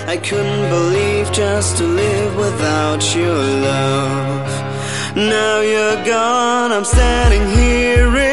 I couldn't believe just to live without your love. Now you're gone, I'm standing here